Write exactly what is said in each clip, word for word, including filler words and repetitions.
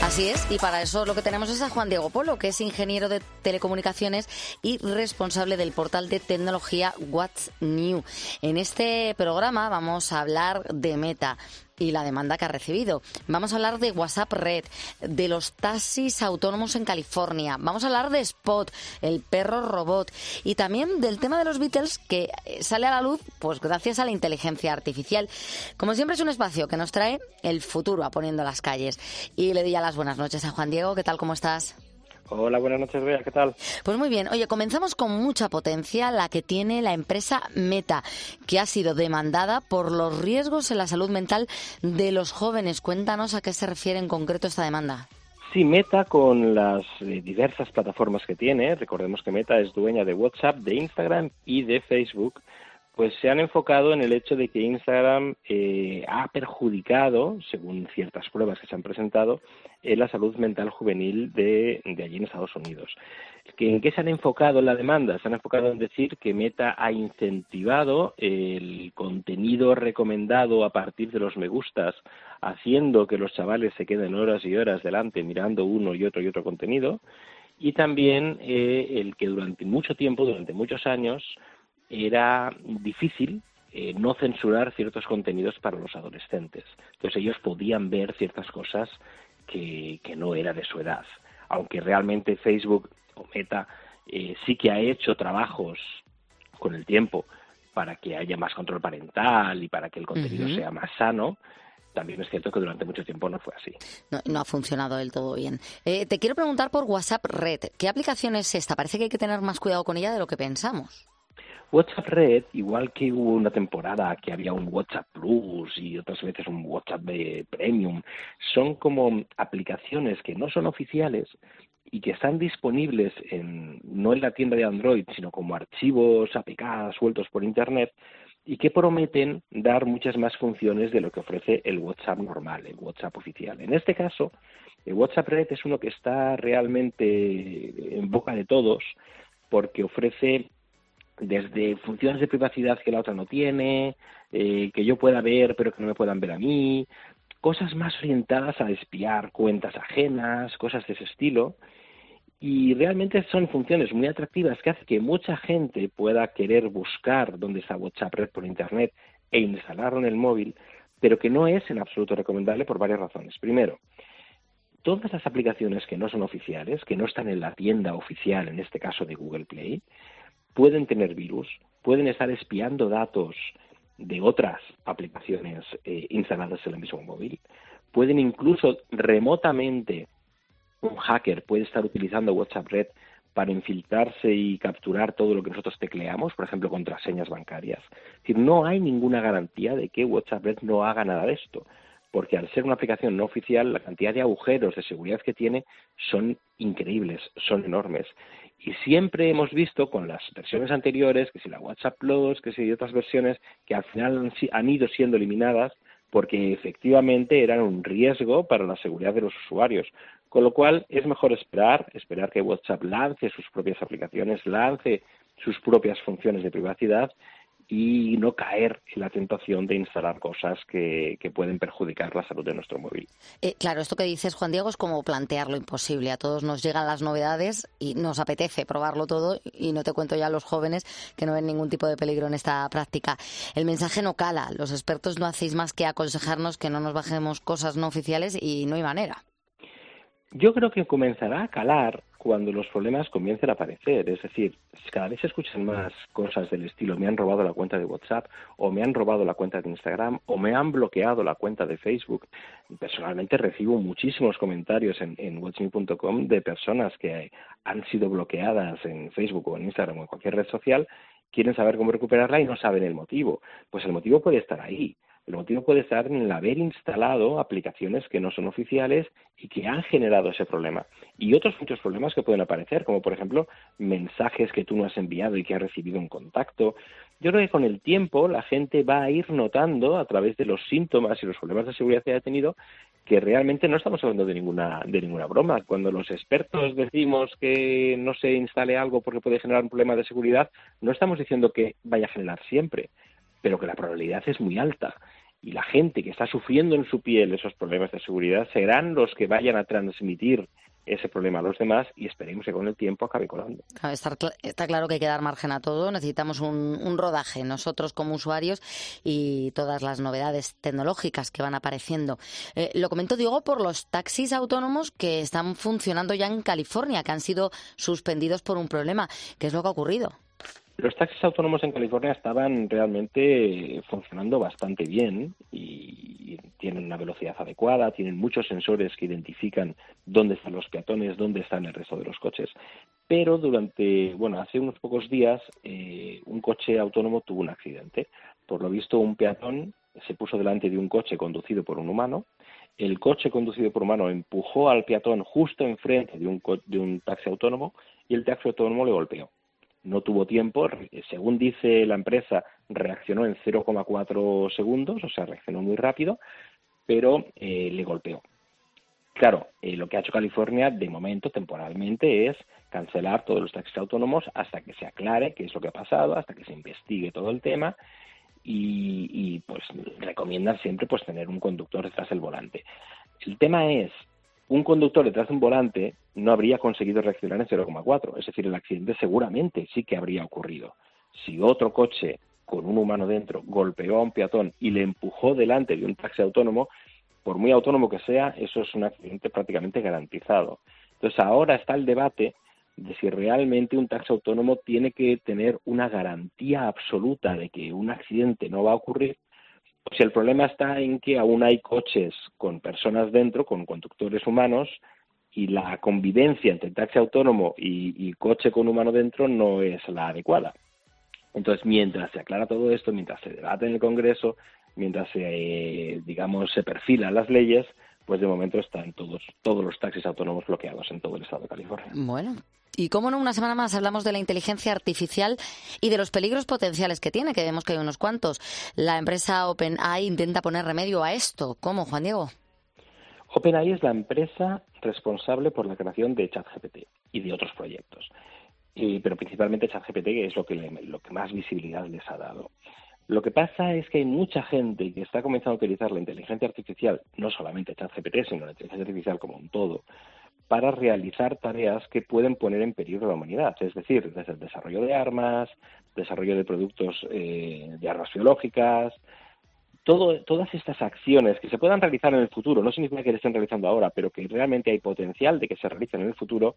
Así es, y para eso lo que tenemos es a Juan Diego Polo, que es ingeniero de telecomunicaciones y responsable del portal de tecnología What's New. En este programa vamos a hablar de Meta y la demanda que ha recibido. Vamos a hablar de WhatsApp Red, de los taxis autónomos en California. Vamos a hablar de Spot, el perro robot, y también del tema de los Beatles, que sale a la luz pues gracias a la inteligencia artificial. Como siempre, es un espacio que nos trae el futuro a Poniendo las Calles. Y le doy ya las buenas noches a Juan Diego. ¿Qué tal? ¿Cómo estás? Hola, buenas noches, Bea, ¿qué tal? Pues muy bien. Oye, comenzamos con mucha potencia la que tiene la empresa Meta, que ha sido demandada por los riesgos en la salud mental de los jóvenes. Cuéntanos a qué se refiere en concreto esta demanda. Sí, Meta, con las eh, diversas plataformas que tiene, recordemos que Meta es dueña de WhatsApp, de Instagram y de Facebook, pues se han enfocado en el hecho de que Instagram eh, ha perjudicado, según ciertas pruebas que se han presentado, en la salud mental juvenil de, de allí en Estados Unidos. ¿En qué se han enfocado en la demanda? Se han enfocado en decir que Meta ha incentivado el contenido recomendado a partir de los me gustas, haciendo que los chavales se queden horas y horas delante mirando uno y otro y otro contenido, y también eh, el que durante mucho tiempo, durante muchos años, era difícil eh, no censurar ciertos contenidos para los adolescentes. Entonces ellos podían ver ciertas cosas que, que no era de su edad. Aunque realmente Facebook o Meta eh, sí que ha hecho trabajos con el tiempo para que haya más control parental y para que el contenido uh-huh. sea más sano, también es cierto que durante mucho tiempo no fue así. No, no ha funcionado del todo bien. Eh, te quiero preguntar por WhatsApp Red. ¿Qué aplicación es esta? Parece que hay que tener más cuidado con ella de lo que pensamos. WhatsApp Red, igual que hubo una temporada que había un WhatsApp Plus y otras veces un WhatsApp de Premium, son como aplicaciones que no son oficiales y que están disponibles en, no en la tienda de Android, sino como archivos A P K sueltos por Internet, y que prometen dar muchas más funciones de lo que ofrece el WhatsApp normal, el WhatsApp oficial. En este caso, el WhatsApp Red es uno que está realmente en boca de todos porque ofrece desde funciones de privacidad que la otra no tiene, eh, que yo pueda ver pero que no me puedan ver a mí, cosas más orientadas a espiar cuentas ajenas, cosas de ese estilo, y realmente son funciones muy atractivas que hacen que mucha gente pueda querer buscar dónde está WhatsApp Red por Internet e instalarlo en el móvil, pero que no es en absoluto recomendable por varias razones. Primero, todas las aplicaciones que no son oficiales, que no están en la tienda oficial, en este caso de Google Play, pueden tener virus, pueden estar espiando datos de otras aplicaciones eh, instaladas en el mismo móvil, pueden incluso remotamente, un hacker puede estar utilizando WhatsApp Red para infiltrarse y capturar todo lo que nosotros tecleamos, por ejemplo, contraseñas bancarias. Es decir, no hay ninguna garantía de que WhatsApp Red no haga nada de esto, porque al ser una aplicación no oficial, la cantidad de agujeros de seguridad que tiene son increíbles, son enormes. Y siempre hemos visto con las versiones anteriores, que si la WhatsApp Plus, que si otras versiones, que al final han, han ido siendo eliminadas porque efectivamente eran un riesgo para la seguridad de los usuarios. Con lo cual es mejor esperar, esperar que WhatsApp lance sus propias aplicaciones, lance sus propias funciones de privacidad y no caer en la tentación de instalar cosas que, que pueden perjudicar la salud de nuestro móvil. Eh, claro, esto que dices, Juan Diego, es como plantear lo imposible. A todos nos llegan las novedades y nos apetece probarlo todo, y no te cuento ya a los jóvenes que no ven ningún tipo de peligro en esta práctica. El mensaje no cala. Los expertos no hacéis más que aconsejarnos que no nos bajemos cosas no oficiales y no hay manera. Yo creo que comenzará a calar cuando los problemas comiencen a aparecer. Es decir, cada vez se escuchan más cosas del estilo: me han robado la cuenta de WhatsApp, o me han robado la cuenta de Instagram, o me han bloqueado la cuenta de Facebook. Personalmente recibo muchísimos comentarios en, en what's new punto com de personas que han sido bloqueadas en Facebook o en Instagram o en cualquier red social, quieren saber cómo recuperarla y no saben el motivo. Pues el motivo puede estar ahí. El motivo puede estar en el haber instalado aplicaciones que no son oficiales y que han generado ese problema. Y otros muchos problemas que pueden aparecer, como por ejemplo mensajes que tú no has enviado y que has recibido un contacto. Yo creo que con el tiempo la gente va a ir notando a través de los síntomas y los problemas de seguridad que haya tenido que realmente no estamos hablando de ninguna de ninguna broma. Cuando los expertos decimos que no se instale algo porque puede generar un problema de seguridad, no estamos diciendo que vaya a generar siempre, pero que la probabilidad es muy alta. y la gente que está sufriendo en su piel esos problemas de seguridad serán los que vayan a transmitir ese problema a los demás y esperemos que con el tiempo acabe colando. Claro, está, está claro que hay que dar margen a todo, necesitamos un, un rodaje nosotros como usuarios y todas las novedades tecnológicas que van apareciendo. Eh, lo comento, Diego, por los taxis autónomos que están funcionando ya en California, que han sido suspendidos por un problema. ¿Qué es lo que ha ocurrido? Los taxis autónomos en California estaban realmente funcionando bastante bien y tienen una velocidad adecuada, tienen muchos sensores que identifican dónde están los peatones, dónde están el resto de los coches. Pero durante, bueno, hace unos pocos días, eh, un coche autónomo tuvo un accidente. Por lo visto, un peatón se puso delante de un coche conducido por un humano. El coche conducido por un humano empujó al peatón justo enfrente de un, co- de un taxi autónomo y el taxi autónomo le golpeó. No tuvo tiempo, según dice la empresa, reaccionó en cero coma cuatro segundos, o sea, reaccionó muy rápido, pero eh, le golpeó. Claro, eh, lo que ha hecho California, de momento, temporalmente, es cancelar todos los taxis autónomos hasta que se aclare qué es lo que ha pasado, hasta que se investigue todo el tema y, y pues recomiendan siempre pues tener un conductor detrás del volante. El tema es, un conductor detrás de un volante no habría conseguido reaccionar en cero coma cuatro, es decir, el accidente seguramente sí que habría ocurrido. Si otro coche con un humano dentro golpeó a un peatón y le empujó delante de un taxi autónomo, por muy autónomo que sea, eso es un accidente prácticamente garantizado. Entonces ahora está el debate de si realmente un taxi autónomo tiene que tener una garantía absoluta de que un accidente no va a ocurrir. Si el problema está en que aún hay coches con personas dentro, con conductores humanos, y la convivencia entre taxi autónomo y, y coche con humano dentro no es la adecuada. Entonces, mientras se aclara todo esto, mientras se debate en el Congreso, mientras se, eh, digamos, se perfilan las leyes, pues de momento están todos, todos los taxis autónomos bloqueados en todo el estado de California. Bueno, y cómo no, una semana más hablamos de la inteligencia artificial y de los peligros potenciales que tiene, que vemos que hay unos cuantos. La empresa OpenAI intenta poner remedio a esto. ¿Cómo, Juan Diego? OpenAI es la empresa responsable por la creación de ChatGPT y de otros proyectos, y, pero principalmente ChatGPT, que es lo que, le, lo que más visibilidad les ha dado. Lo que pasa es que hay mucha gente que está comenzando a utilizar la inteligencia artificial, no solamente ChatGPT, sino la inteligencia artificial como un todo, para realizar tareas que pueden poner en peligro a la humanidad, es decir, desde el desarrollo de armas, desarrollo de productos eh, de armas biológicas. Todo, todas estas acciones que se puedan realizar en el futuro, no significa que se estén realizando ahora, pero que realmente hay potencial de que se realicen en el futuro,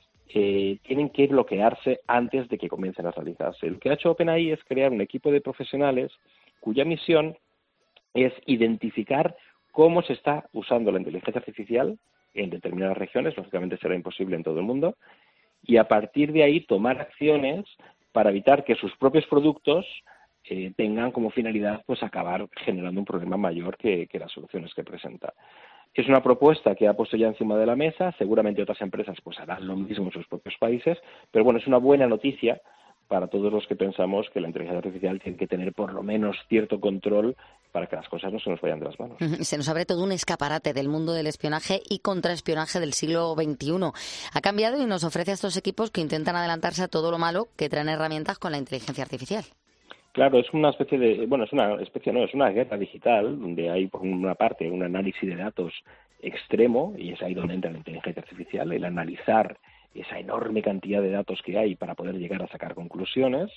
eh, tienen que bloquearse antes de que comiencen a realizarse. Lo que ha hecho OpenAI es crear un equipo de profesionales cuya misión es identificar cómo se está usando la inteligencia artificial en determinadas regiones, lógicamente será imposible en todo el mundo, y a partir de ahí tomar acciones para evitar que sus propios productos eh, tengan como finalidad pues acabar generando un problema mayor que, que las soluciones que presenta. Es una propuesta que ha puesto ya encima de la mesa, seguramente otras empresas pues harán lo mismo en sus propios países, pero bueno, es una buena noticia para todos los que pensamos que la inteligencia artificial tiene que tener por lo menos cierto control para que las cosas no se nos vayan de las manos. Se nos abre todo un escaparate del mundo del espionaje y contraespionaje del siglo veintiuno. Ha cambiado y nos ofrece a estos equipos que intentan adelantarse a todo lo malo que traen herramientas con la inteligencia artificial. Claro, es una especie de, bueno, es una especie, no, es una guerra digital donde hay por una parte un análisis de datos extremo y es ahí donde entra la inteligencia artificial, el analizar esa enorme cantidad de datos que hay para poder llegar a sacar conclusiones,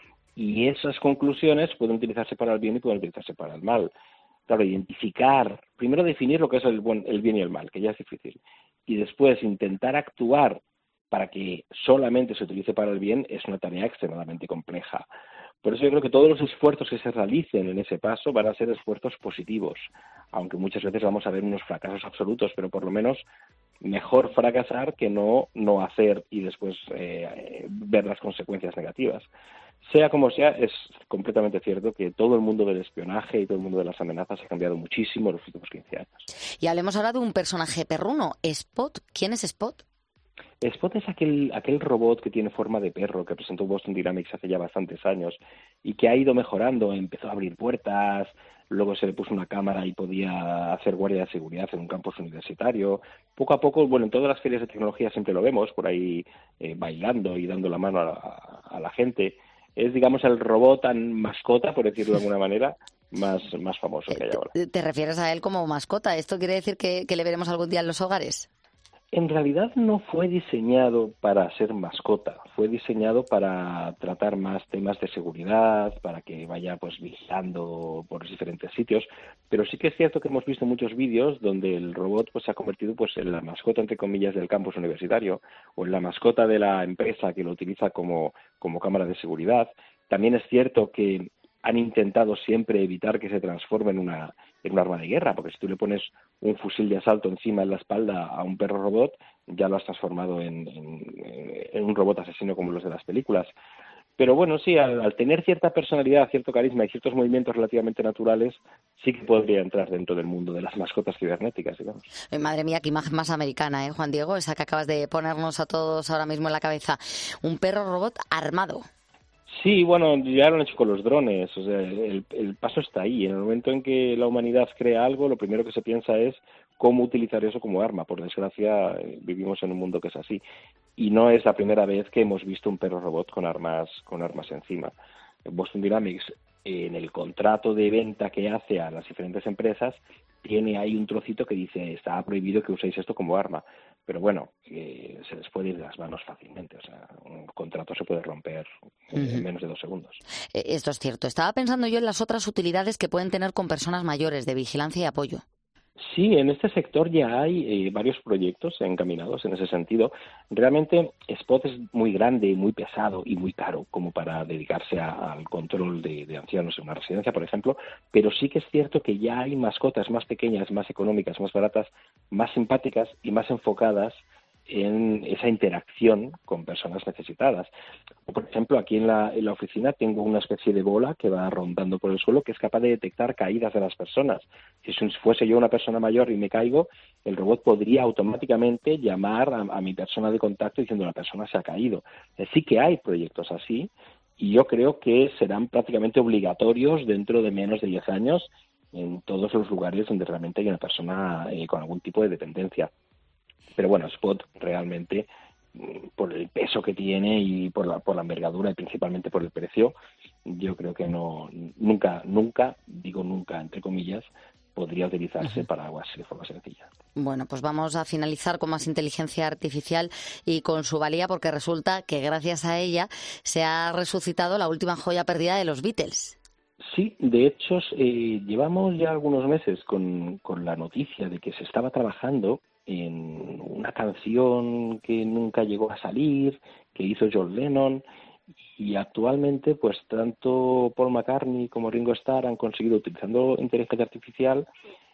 y esas conclusiones pueden utilizarse para el bien y pueden utilizarse para el mal. Claro, identificar, primero definir lo que es el, buen, el bien y el mal, que ya es difícil, y después intentar actuar para que solamente se utilice para el bien es una tarea extremadamente compleja. Por eso yo creo que todos los esfuerzos que se realicen en ese paso van a ser esfuerzos positivos, aunque muchas veces vamos a ver unos fracasos absolutos, pero por lo menos mejor fracasar que no no hacer y después eh, ver las consecuencias negativas. Sea como sea, es completamente cierto que todo el mundo del espionaje y todo el mundo de las amenazas ha cambiado muchísimo en los últimos quince años. Y hablemos ahora de un personaje perruno, Spot. ¿Quién es Spot? Spot es aquel, aquel robot que tiene forma de perro que presentó Boston Dynamics hace ya bastantes años y que ha ido mejorando, empezó a abrir puertas, luego se le puso una cámara y podía hacer guardia de seguridad en un campus universitario. Poco a poco, bueno, en todas las ferias de tecnología siempre lo vemos, por ahí eh, bailando y dando la mano a la, a la gente. Es, digamos, el robot tan mascota, por decirlo de alguna manera, más, más famoso que hay ahora. ¿Te, te refieres a él como mascota? ¿Esto quiere decir que, que le veremos algún día en los hogares? En realidad no fue diseñado para ser mascota, fue diseñado para tratar más temas de seguridad, para que vaya pues vigilando por los diferentes sitios, pero sí que es cierto que hemos visto muchos vídeos donde el robot pues se ha convertido pues en la mascota entre comillas del campus universitario o en la mascota de la empresa que lo utiliza como, como cámara de seguridad. También es cierto que han intentado siempre evitar que se transforme en una en un arma de guerra, porque si tú le pones un fusil de asalto encima en la espalda a un perro robot, ya lo has transformado en, en, en un robot asesino como los de las películas. Pero bueno, sí, al, al tener cierta personalidad, cierto carisma y ciertos movimientos relativamente naturales, sí que podría entrar dentro del mundo de las mascotas cibernéticas, digamos. Eh, madre mía, qué imagen más americana, ¿eh, Juan Diego? Esa que acabas de ponernos a todos ahora mismo en la cabeza. Un perro robot armado. Sí, bueno, ya lo han hecho con los drones, o sea, el, el paso está ahí. En el momento en que la humanidad crea algo, lo primero que se piensa es cómo utilizar eso como arma. Por desgracia, vivimos en un mundo que es así. Y no es la primera vez que hemos visto un perro robot con armas, con armas encima. Boston Dynamics, en el contrato de venta que hace a las diferentes empresas, tiene ahí un trocito que dice, está prohibido que uséis esto como arma. Pero bueno, eh, se les puede ir de las manos fácilmente. O sea, un contrato se puede romper en uh-huh. menos de dos segundos. Esto es cierto. Estaba pensando yo en las otras utilidades que pueden tener con personas mayores de vigilancia y apoyo. Sí, en este sector ya hay eh, varios proyectos encaminados en ese sentido. Realmente Spot es muy grande, muy pesado y muy caro como para dedicarse a, al control de, de ancianos en una residencia, por ejemplo, pero sí que es cierto que ya hay mascotas más pequeñas, más económicas, más baratas, más simpáticas y más enfocadas en esa interacción con personas necesitadas. Por ejemplo, aquí en la, en la oficina tengo una especie de bola que va rondando por el suelo que es capaz de detectar caídas de las personas. Si fuese yo una persona mayor y me caigo, el robot podría automáticamente llamar a, a mi persona de contacto diciendo la persona se ha caído. Sí que hay proyectos así y yo creo que serán prácticamente obligatorios dentro de menos de diez años en todos los lugares donde realmente hay una persona eh, con algún tipo de dependencia. Pero bueno, Spot realmente, por el peso que tiene y por la, por la envergadura y principalmente por el precio, yo creo que no nunca, nunca, digo nunca, entre comillas, podría utilizarse uh-huh. para algo así de forma sencilla. Bueno, pues vamos a finalizar con más inteligencia artificial y con su valía, porque resulta que gracias a ella se ha resucitado la última joya perdida de los Beatles. Sí, de hecho, eh, llevamos ya algunos meses con, con la noticia de que se estaba trabajando en una canción que nunca llegó a salir, que hizo John Lennon, y actualmente pues tanto Paul McCartney como Ringo Starr han conseguido, utilizando inteligencia artificial,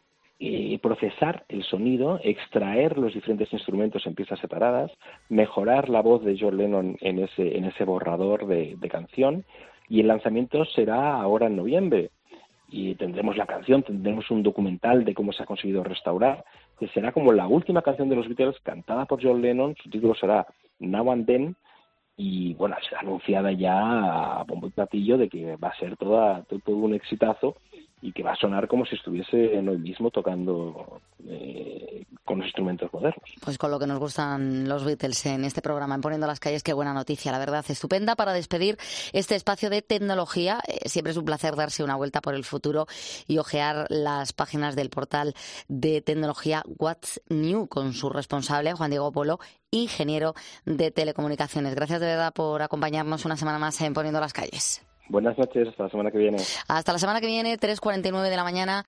eh, procesar el sonido, extraer los diferentes instrumentos en piezas separadas, mejorar la voz de John Lennon en ese, en ese borrador de, de canción, y el lanzamiento será ahora en noviembre. Y tendremos la canción, tendremos un documental de cómo se ha conseguido restaurar, que será como la última canción de los Beatles cantada por John Lennon. Su título será Now and Then, y bueno, será anunciada ya a bombo y platillo de que va a ser toda, todo un exitazo y que va a sonar como si estuviese en hoy mismo tocando eh, con los instrumentos modernos. Pues con lo que nos gustan los Beatles en este programa, en Poniendo las Calles, qué buena noticia, la verdad, estupenda para despedir este espacio de tecnología. Eh, siempre es un placer darse una vuelta por el futuro y ojear las páginas del portal de tecnología What's New con su responsable, Juan Diego Polo, ingeniero de telecomunicaciones. Gracias de verdad por acompañarnos una semana más en Poniendo las Calles. Buenas noches, hasta la semana que viene. Hasta la semana que viene, tres cuarenta y nueve de la mañana.